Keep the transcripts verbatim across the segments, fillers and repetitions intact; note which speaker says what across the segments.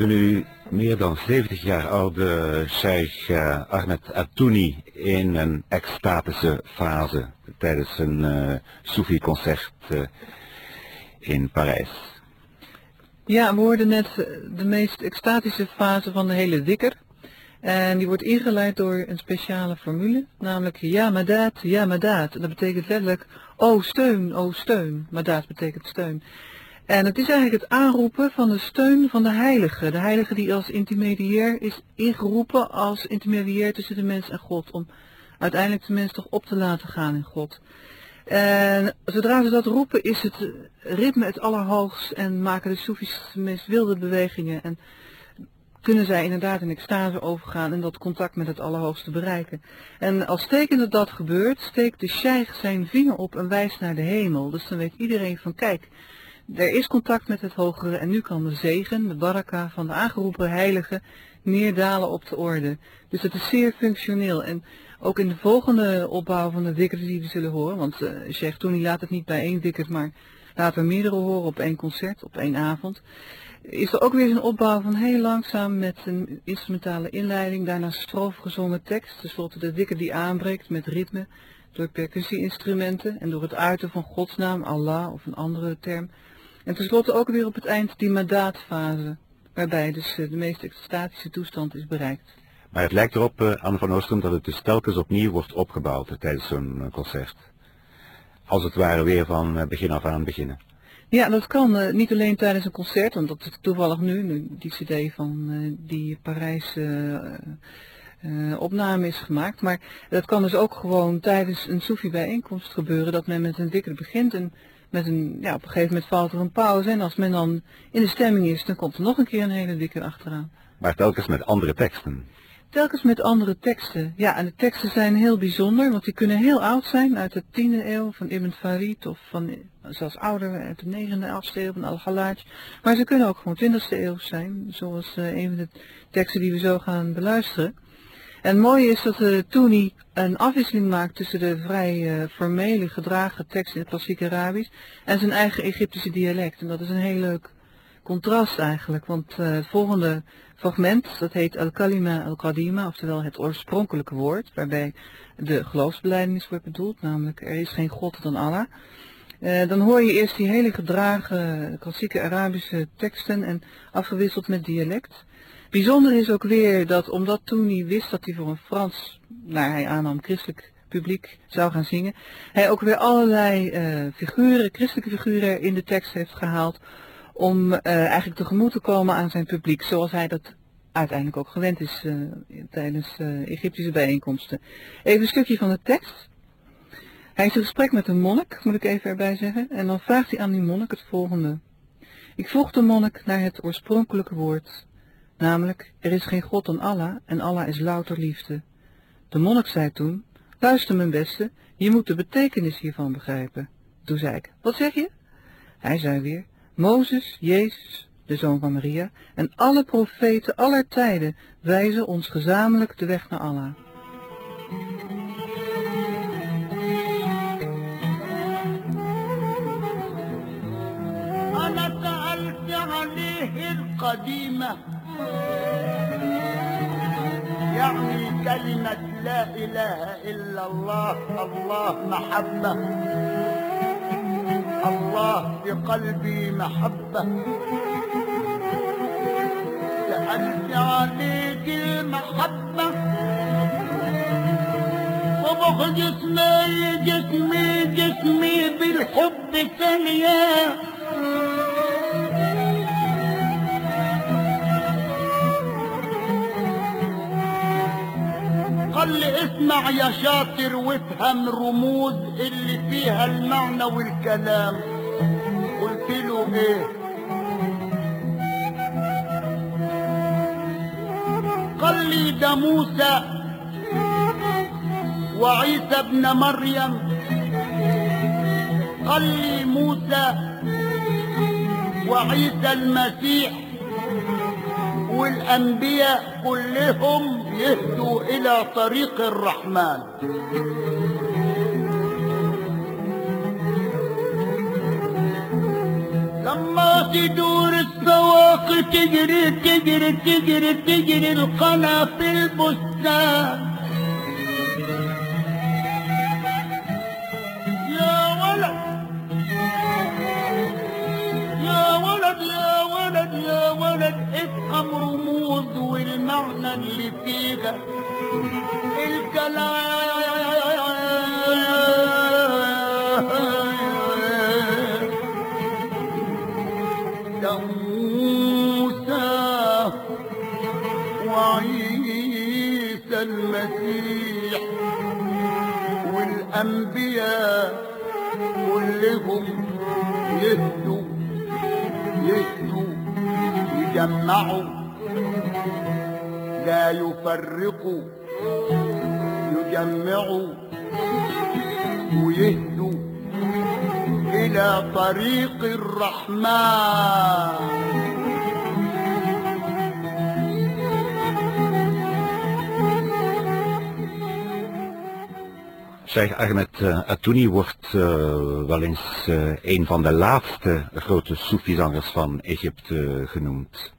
Speaker 1: nu meer dan zeventig jaar oude Sheikh uh, Ahmed Attouni in een extatische fase tijdens een uh, Soefi-concert uh, in Parijs.
Speaker 2: Ja, we hoorden net de meest extatische fase van de hele dhikr. En die wordt ingeleid door een speciale formule, namelijk ja madad, ja madad. En dat betekent letterlijk, oh steun, oh steun. Madad betekent steun. En het is eigenlijk het aanroepen van de steun van de heilige. De heilige die als intermediair is ingeroepen als intermediair tussen de mens en God. Om uiteindelijk de mens toch op te laten gaan in God. En zodra ze dat roepen is het ritme het allerhoogst en maken de Soefis de meest wilde bewegingen. En kunnen zij inderdaad in extase overgaan en dat contact met het Allerhoogste bereiken. En als teken dat dat gebeurt, steekt de sheikh zijn vinger op en wijst naar de hemel. Dus dan weet iedereen van kijk, er is contact met het hogere en nu kan de zegen, de baraka van de aangeroepen heilige, neerdalen op de orde. Dus het is zeer functioneel. En ook in de volgende opbouw van de dhikr die we zullen horen, want uh, Sheikh Touni laat het niet bij één dhikr, maar laat er meerdere horen op één concert, op één avond. Is er ook weer een opbouw van heel langzaam met een instrumentale inleiding, daarna strofe gezongen tekst, tenslotte de dhikr die aanbreekt met ritme, door percussie-instrumenten en door het uiten van Gods naam, Allah of een andere term. En tenslotte ook weer op het eind die madad-fase, waarbij dus de meest extatische toestand is bereikt.
Speaker 1: Maar het lijkt erop, uh, Anne van Oostrum, dat het dus telkens opnieuw wordt opgebouwd uh, tijdens zo'n uh, concert. Als het ware weer van uh, begin af aan beginnen.
Speaker 2: Ja, dat kan uh, niet alleen tijdens een concert, want dat is toevallig nu, nu die cd van uh, die Parijse uh, uh, opname is gemaakt. Maar dat kan dus ook gewoon tijdens een Soefi bijeenkomst gebeuren, dat men met een dhikr begint en met een, ja, op een gegeven moment valt er een pauze. En als men dan in de stemming is, dan komt er nog een keer een hele dhikr achteraan.
Speaker 1: Maar telkens met andere teksten.
Speaker 2: Telkens met andere teksten. Ja, en de teksten zijn heel bijzonder, want die kunnen heel oud zijn, uit de tiende eeuw van Ibn Farid of van zelfs ouder, uit de negende, achtste eeuw van Al-Hallaj. Maar ze kunnen ook gewoon twintigste eeuw zijn, zoals uh, een van de teksten die we zo gaan beluisteren. En het mooie is dat uh, Touni een afwisseling maakt tussen de vrij uh, formele gedragen tekst in het klassieke Arabisch en zijn eigen Egyptische dialect. En dat is een heel leuk contrast eigenlijk, want uh, het volgende fragment, dat heet Al-Kalima Al-Qadima, oftewel het oorspronkelijke woord, waarbij de geloofsbelijdenis wordt bedoeld, namelijk er is geen God dan Allah. Uh, dan hoor je eerst die hele gedragen klassieke Arabische teksten en afgewisseld met dialect. Bijzonder is ook weer dat omdat Touni wist dat hij voor een Frans, naar hij aannam, christelijk publiek zou gaan zingen, hij ook weer allerlei uh, figuren, christelijke figuren in de tekst heeft gehaald om uh, eigenlijk tegemoet te komen aan zijn publiek, zoals hij dat uiteindelijk ook gewend is uh, tijdens uh, Egyptische bijeenkomsten. Even een stukje van de tekst. Hij is in gesprek met een monnik, moet ik even erbij zeggen, en dan vraagt hij aan die monnik het volgende. Ik vroeg de monnik naar het oorspronkelijke woord, namelijk er is geen God dan Allah en Allah is louter liefde. De monnik zei toen, luister mijn beste, je moet de betekenis hiervan begrijpen. Toen zei ik, wat zeg je? Hij zei weer, Mozes, Jezus, de zoon van Maria, en alle profeten aller tijden wijzen ons gezamenlijk de weg naar Allah.
Speaker 3: يعني كلمة لا إله إلا الله الله محبة الله في قلبي محبة سألت عليك المحبة طبخ جسمي جسمي جسمي بالحب ثانية قال لي اسمع يا شاطر وافهم رموز اللي فيها المعنى والكلام قلت له ايه قال لي ده موسى وعيسى ابن مريم قال لي موسى وعيسى المسيح والأنبياء كلهم يهدوا إلى طريق الرحمن لما تدور السواقف وتجري تجري تجري تجري القنا في البستان. يا ولد يا ولد يا ولد يا ولد افهم رموز والمعنى اللي فيها الكلام. يا موسى وعيسى المسيح والأنبياء كلهم يهدوا يهدوا يجمعوا لا يفرقوا يجمعوا ويهدوا إلى طريق الرحمن.
Speaker 1: Sheikh Ahmed uh, Attouni wordt uh, wel eens uh, een van de laatste grote Soefizangers van Egypte genoemd.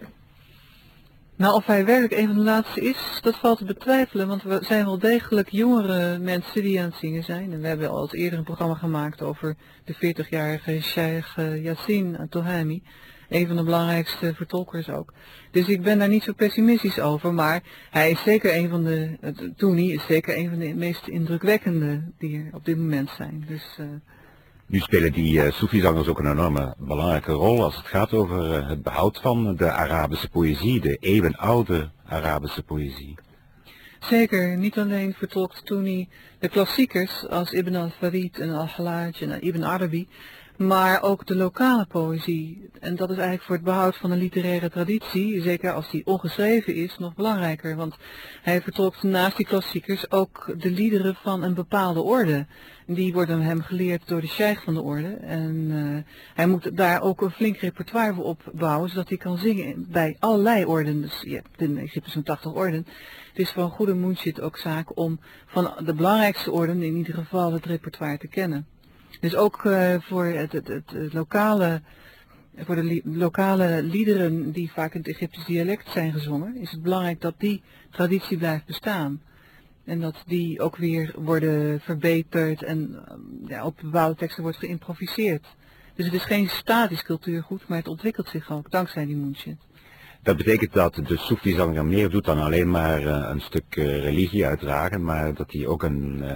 Speaker 2: Nou, of hij werkelijk een van de laatste is, dat valt te betwijfelen, want we zijn wel degelijk jongere mensen die aan het zingen zijn. En we hebben al eerder een programma gemaakt over de veertigjarige Sheikh uh, Yassin Tohami, een van de belangrijkste vertolkers ook. Dus ik ben daar niet zo pessimistisch over, maar hij is zeker een van de, Attouni is zeker een van de meest indrukwekkende die er op dit moment zijn. Dus, uh,
Speaker 1: Nu spelen die uh, Soefizangers ook een enorme belangrijke rol als het gaat over uh, het behoud van de Arabische poëzie, de eeuwenoude Arabische poëzie.
Speaker 2: Zeker, niet alleen vertolkt Attouni de klassiekers als Ibn al-Farid en al-Hallaj en Ibn Arabi, maar ook de lokale poëzie. En dat is eigenlijk voor het behoud van een literaire traditie, zeker als die ongeschreven is, nog belangrijker. Want hij vertolkt naast die klassiekers ook de liederen van een bepaalde orde. Die worden hem geleerd door de sheikh van de orde. En uh, hij moet daar ook een flink repertoire voor opbouwen, zodat hij kan zingen bij allerlei orden. Dus je hebt in Egypte zo'n tachtig orden. Het is voor een goede munshid ook zaak om van de belangrijkste orden in ieder geval het repertoire te kennen. Dus ook uh, voor het, het, het, het lokale, voor de li lokale liederen die vaak in het Egyptisch dialect zijn gezongen, is het belangrijk dat die traditie blijft bestaan. En dat die ook weer worden verbeterd en ja, op bepaalde teksten wordt geïmproviseerd. Dus het is geen statisch cultuurgoed, maar het ontwikkelt zich ook dankzij die munshid.
Speaker 1: Dat betekent dat de Soefizanger meer doet dan alleen maar uh, een stuk uh, religie uitdragen, maar dat hij ook een, uh,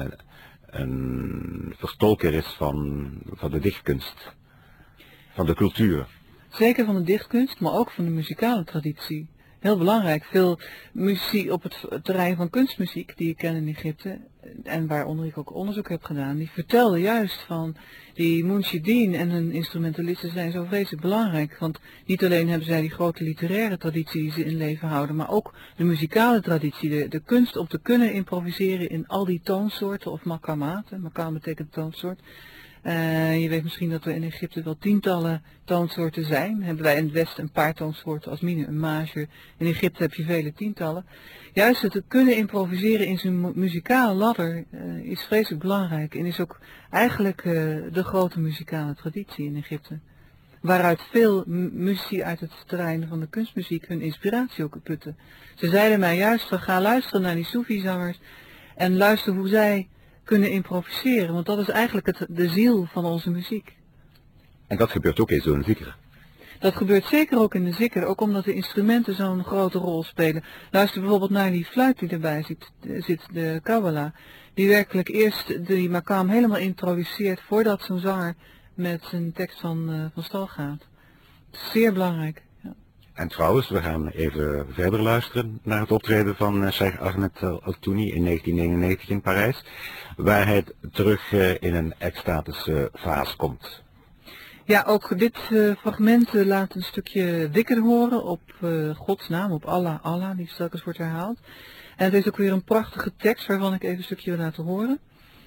Speaker 1: een vertolker is van, van de dichtkunst, van de cultuur.
Speaker 2: Zeker van de dichtkunst, maar ook van de muzikale traditie. Heel belangrijk, veel muziek op het terrein van kunstmuziek die ik ken in Egypte en waaronder ik ook onderzoek heb gedaan, die vertelden juist van die munshidin en hun instrumentalisten zijn zo vreselijk belangrijk, want niet alleen hebben zij die grote literaire traditie die ze in leven houden, maar ook de muzikale traditie, de, de kunst om te kunnen improviseren in al die toonsoorten of makamaten, makam betekent toonsoort. Uh, je weet misschien dat er in Egypte wel tientallen toonsoorten zijn. Hebben wij in het Westen een paar toonsoorten als minor en major. In Egypte heb je vele tientallen. Juist het kunnen improviseren in zijn mu muzikale ladder uh, is vreselijk belangrijk. En is ook eigenlijk uh, de grote muzikale traditie in Egypte. Waaruit veel muzici uit het terrein van de kunstmuziek hun inspiratie ook putten. Ze zeiden mij juist van ga luisteren naar die Soefizangers en luister hoe zij kunnen improviseren, want dat is eigenlijk het, de ziel van onze muziek.
Speaker 1: En dat gebeurt ook in zo'n zikr.
Speaker 2: Dat gebeurt zeker ook in de zikr, ook omdat de instrumenten zo'n grote rol spelen. Luister bijvoorbeeld naar die fluit die erbij zit, zit de Kabbalah, die werkelijk eerst die makam helemaal introduceert voordat zo'n zanger met zijn tekst van, uh, van stal gaat. Zeer belangrijk. Ja.
Speaker 1: En trouwens, we gaan even verder luisteren naar het optreden van uh, Sheikh Ahmed Attouni in negentien negenennegentig in Parijs, waar hij terug uh, in een extatische fase komt.
Speaker 2: Ja, ook dit uh, fragment uh, laat een stukje dikker horen op uh, Gods naam, op Allah, Allah, die telkens wordt herhaald. En het is ook weer een prachtige tekst waarvan ik even een stukje wil laten horen.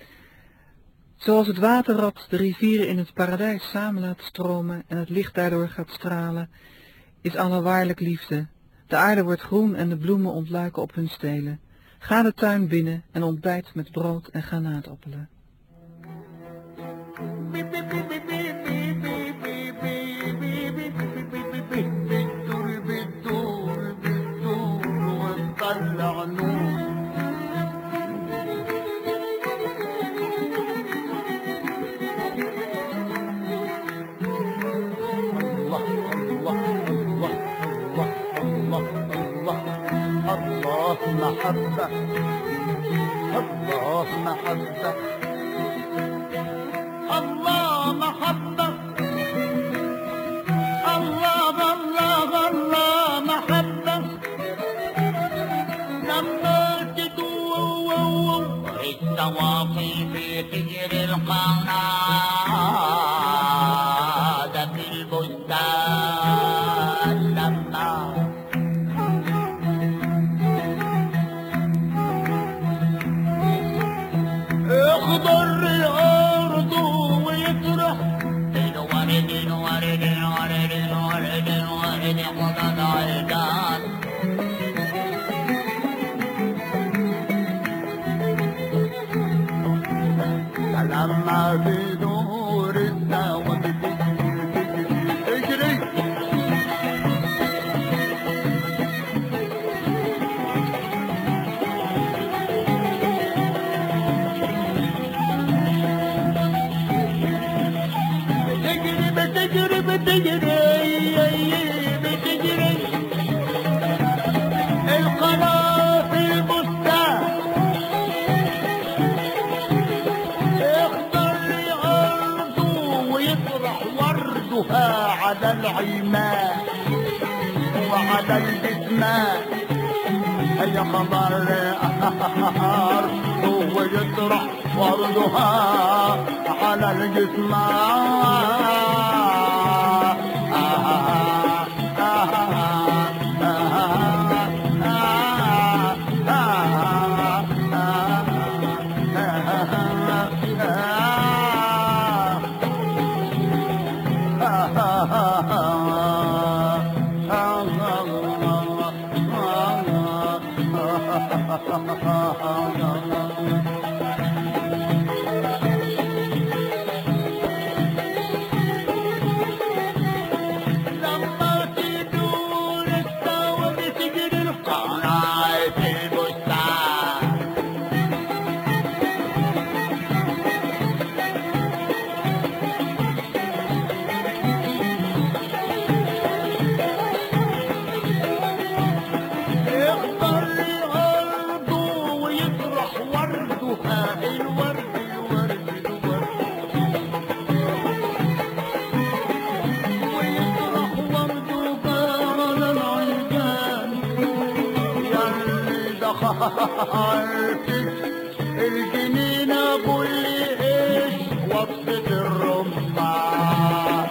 Speaker 2: Zoals het waterrad de rivieren in het paradijs samen laat stromen en het licht daardoor gaat stralen, is Allah waarlijk liefde. De aarde wordt groen en de bloemen ontluiken op hun stelen. Ga de tuin binnen en ontbijt met brood en granaatappelen.
Speaker 3: محبة الله محبة الله محبة الله الله الله محبة لما تدور التواصي في حجر القناة في البستان لما اخضر الارض ويطرح الورد الورد الورد الورد الورد خضر عيدان لما بدور الدواء تجري بتجري بتجري بتجري القناة في البستان يخضر أرضه ويطرح وردها على العماء وعلى الجسمان هي خضر أرضه ويطرح وردها على الجسمان الجنين ابو اللي ايش وصفة الرمان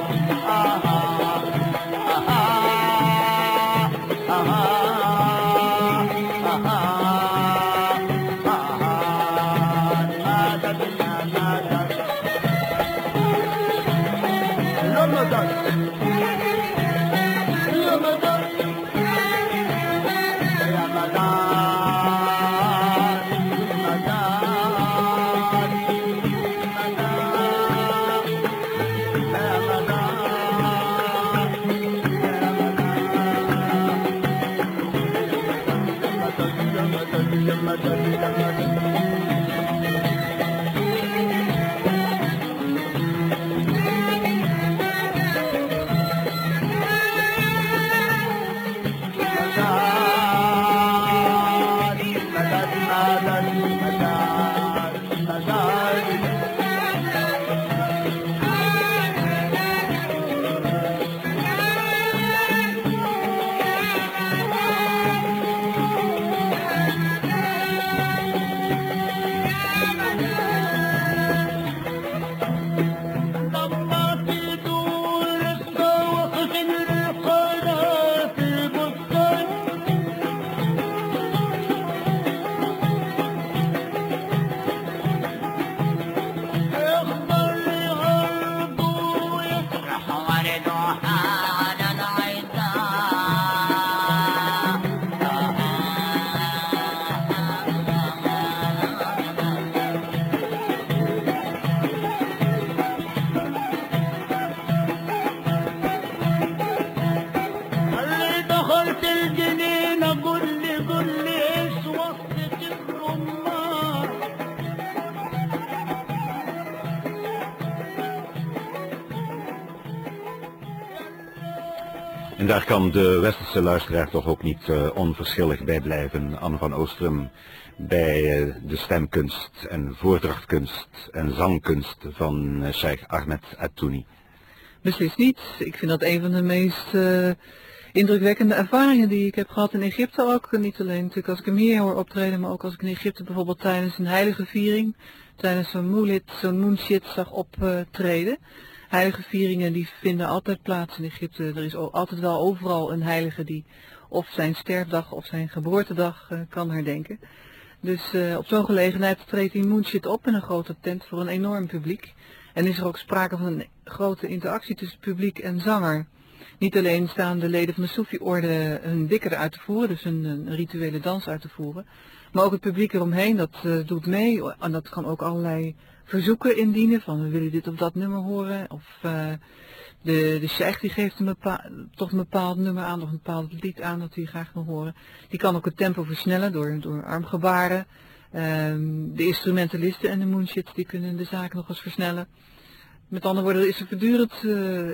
Speaker 1: En daar kan de westerse luisteraar toch ook niet uh, onverschillig bij blijven. Anne van Oostrum bij uh, de stemkunst en voordrachtkunst en zangkunst van uh, Sheikh Ahmed Attouni.
Speaker 2: Beslist niet. Ik vind dat een van de meest uh, indrukwekkende ervaringen die ik heb gehad in Egypte ook. Niet alleen natuurlijk als ik hem hier hoor optreden, maar ook als ik in Egypte bijvoorbeeld tijdens een heilige viering, tijdens zo'n moelid, zo'n moonshit zag optreden. Heilige vieringen die vinden altijd plaats in Egypte. Er is altijd wel overal een heilige die of zijn sterfdag of zijn geboortedag uh, kan herdenken. Dus uh, op zo'n gelegenheid treedt die moonshit op in een grote tent voor een enorm publiek. En is er ook sprake van een grote interactie tussen publiek en zanger. Niet alleen staan de leden van de Soefi-orde hun dikker uit te voeren, dus een, een rituele dans uit te voeren. Maar ook het publiek eromheen, dat uh, doet mee. En dat kan ook allerlei verzoeken indienen, van we willen dit of dat nummer horen. Of uh, de, de sheikh die geeft een bepaald, toch een bepaald nummer aan, of een bepaald lied aan dat hij graag wil horen. Die kan ook het tempo versnellen door, door armgebaren. Um, de instrumentalisten en de moonshits die kunnen de zaak nog eens versnellen. Met andere woorden, is er voortdurend, uh,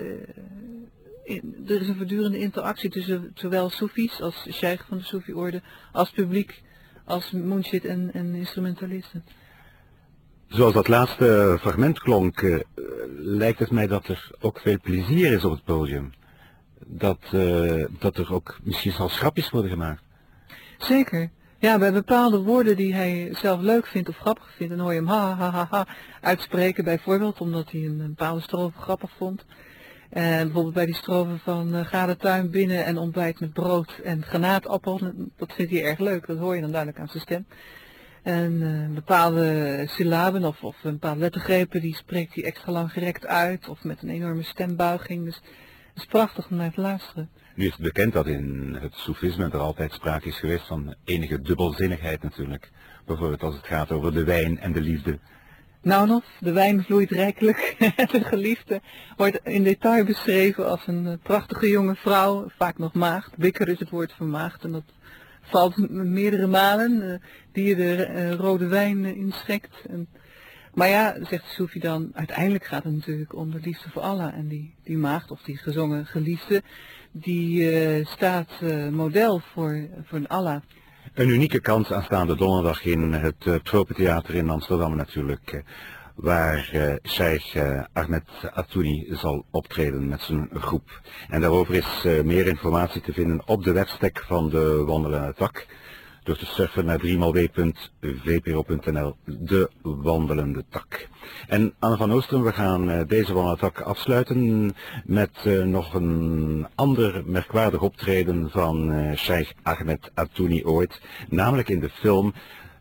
Speaker 2: in, er is een voortdurende interactie tussen zowel Soefies als sheikh van de Soefi-orde, als publiek, als moonshit en, en instrumentalisten.
Speaker 1: Zoals dat laatste fragment klonk, uh, lijkt het mij dat er ook veel plezier is op het podium. Dat, uh, dat er ook misschien zelfs grapjes worden gemaakt.
Speaker 2: Zeker. Ja, bij bepaalde woorden die hij zelf leuk vindt of grappig vindt, dan hoor je hem ha ha ha ha uitspreken, bijvoorbeeld omdat hij een, een bepaalde strofe grappig vond. En bijvoorbeeld bij die strofe van uh, ga de tuin binnen en ontbijt met brood en granaatappel, dat vindt hij erg leuk, dat hoor je dan duidelijk aan zijn stem. En uh, bepaalde syllaben of, of een bepaalde lettergrepen, die spreekt hij extra lang gerekt uit of met een enorme stembuiging. Dus het is prachtig om naar te luisteren.
Speaker 1: Nu is het bekend dat in het soefisme er altijd sprake is geweest van enige dubbelzinnigheid natuurlijk. Bijvoorbeeld als het gaat over de wijn en de liefde.
Speaker 2: Nou nog, de wijn vloeit rijkelijk. De geliefde wordt in detail beschreven als een prachtige jonge vrouw, vaak nog maagd. Bikker is het woord voor maagd en dat valt meerdere malen, die je de uh, rode wijn uh, inschenkt. En, maar ja, zegt de Soefi dan, uiteindelijk gaat het natuurlijk om de liefde voor Allah. En die, die maagd of die gezongen geliefde, die uh, staat uh, model voor, voor Allah.
Speaker 1: Een unieke kans aanstaande donderdag in het uh, Tropentheater in Amsterdam natuurlijk, uh, waar uh, Sheikh uh, Ahmed Attouni zal optreden met zijn groep. En daarover is uh, meer informatie te vinden op de webstack van de Wandelende Tak, door te surfen naar drie w punt v p r o punt n l, de Wandelende Tak. En Anne van Oostrum, we gaan uh, deze Wandelende Tak afsluiten met uh, nog een ander merkwaardig optreden van uh, Sheikh Ahmed Attouni ooit, namelijk in de film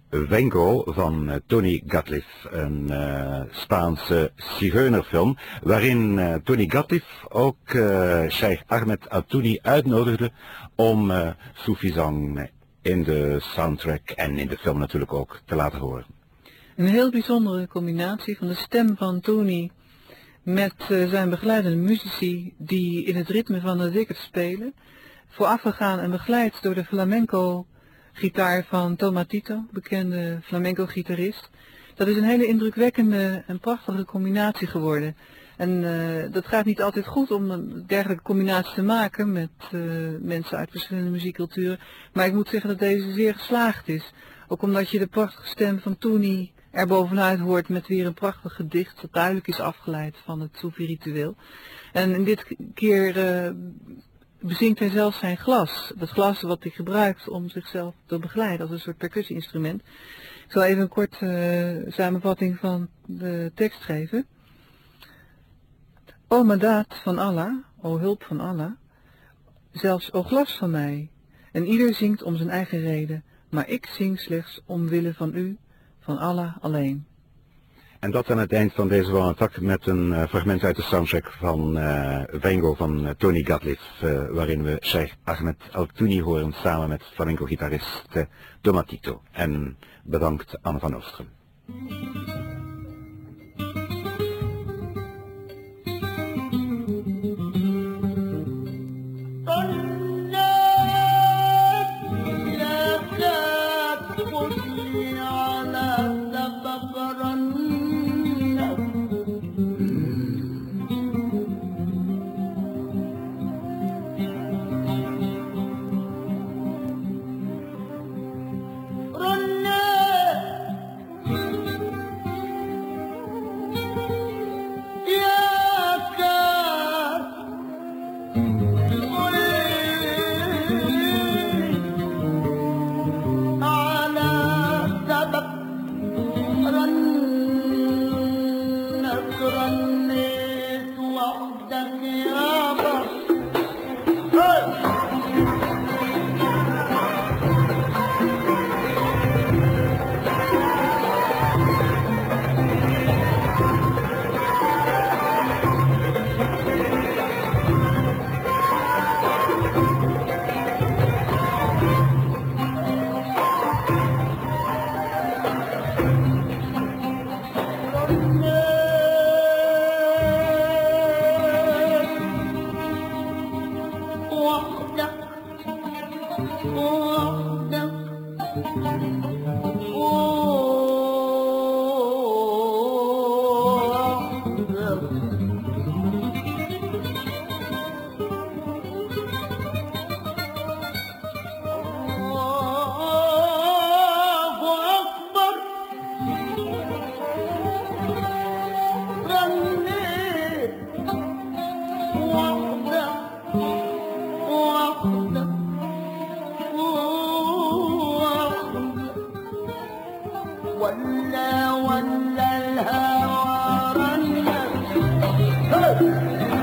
Speaker 1: Vengo van uh, Tony Gatliff, een uh, Spaanse zigeunerfilm, waarin uh, Tony Gatliff ook uh, Sheikh Ahmed Attouni uitnodigde om uh, Soefizang in de soundtrack en in de film natuurlijk ook te laten horen.
Speaker 2: Een heel bijzondere combinatie van de stem van Tony met uh, zijn begeleidende muzici die in het ritme van de dikker spelen, voorafgegaan en begeleid door de flamenco gitaar van Tomatito, bekende flamenco-gitarist. Dat is een hele indrukwekkende en prachtige combinatie geworden. En uh, dat gaat niet altijd goed om een dergelijke combinatie te maken met uh, mensen uit verschillende muziekculturen. Maar ik moet zeggen dat deze zeer geslaagd is. Ook omdat je de prachtige stem van Tony er bovenuit hoort met weer een prachtig gedicht dat duidelijk is afgeleid van het Soefi-ritueel. En in dit keer uh, bezingt hij zelfs zijn glas. Dat glas wat hij gebruikt om zichzelf te begeleiden als een soort percussie-instrument. Ik zal even een korte uh, samenvatting van de tekst geven. O madaad van Allah, o hulp van Allah, zelfs o glas van mij, en ieder zingt om zijn eigen reden, maar ik zing slechts omwille van u, van Allah alleen.
Speaker 1: En dat aan het eind van deze Wandelende Tak met een uh, fragment uit de soundtrack van uh, Vengo van uh, Tony Gatliff, uh, waarin we Sheikh Ahmed Attouni horen samen met flamenco-gitarist uh, Tomatito. En bedankt Anne van Oostrum.
Speaker 3: ولا ولا الهوى رنت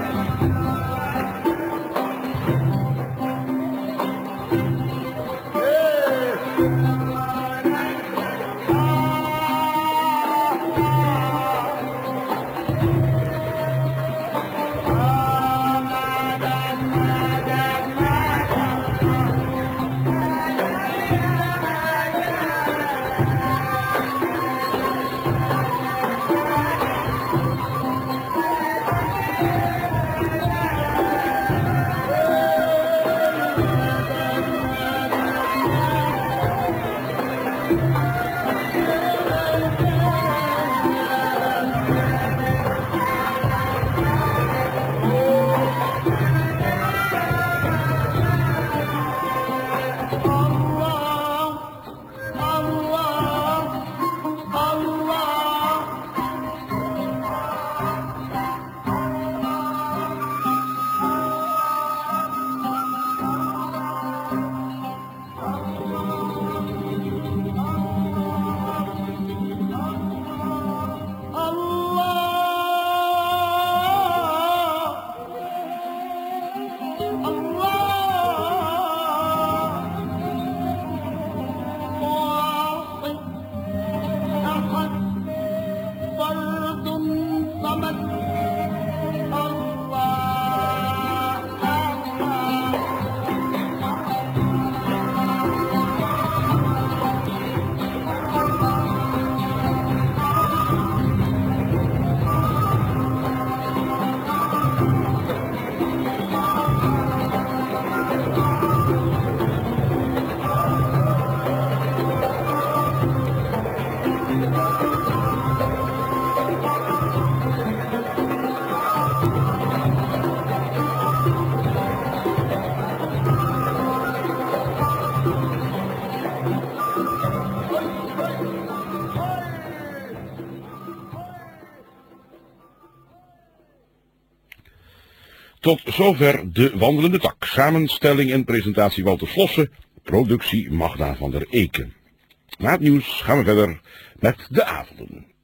Speaker 4: Tot zover de wandelende tak. Samenstelling en presentatie Walter Slossen. Productie Magda van der Eken. Na het nieuws gaan we verder met de avonden.